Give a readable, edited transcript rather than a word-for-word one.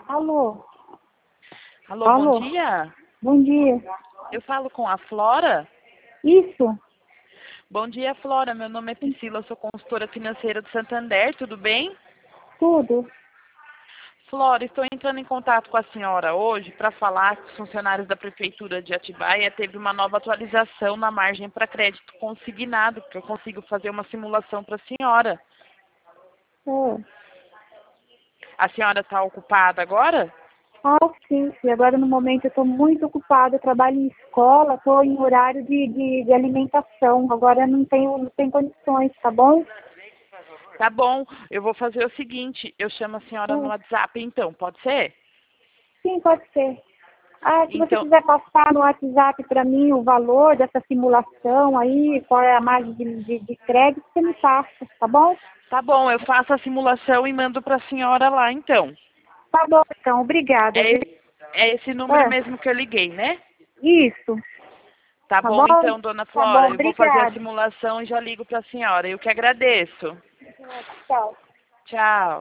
Alô? Alô, bom Alô? dia. Bom dia. Eu falo com a Flora. Isso? Bom dia, Flora. Meu nome é Priscila, eu sou consultora financeira do Santander, tudo bem? Tudo? Flora, estou entrando em contato com a senhora hoje para falar que os funcionários da Prefeitura de Atibaia teve uma nova atualização na margem para crédito consignado, que eu consigo fazer uma simulação para a senhora. É. A senhora está ocupada agora? Ah, sim. E agora no momento eu estou muito ocupada. Eu trabalho em escola, estou em horário de alimentação. Agora não tenho condições, tá bom? Tá bom, eu vou fazer o seguinte, eu chamo a senhora no É. WhatsApp então, pode ser? Sim, pode ser. Ah, se você Então, quiser passar no WhatsApp para mim o valor dessa simulação aí, qual é a margem de crédito, você me passa, tá bom? tá bom, eu faço a simulação e mando para a senhora lá então. Tá bom, então. Obrigada, É, viu? é esse número É. mesmo que eu liguei, né? Isso. Tá Tá bom bom? então, dona Tá bom, Flora. Eu vou fazer a obrigada. simulação e já ligo para a senhora. Eu que agradeço. Tchau. Tchau.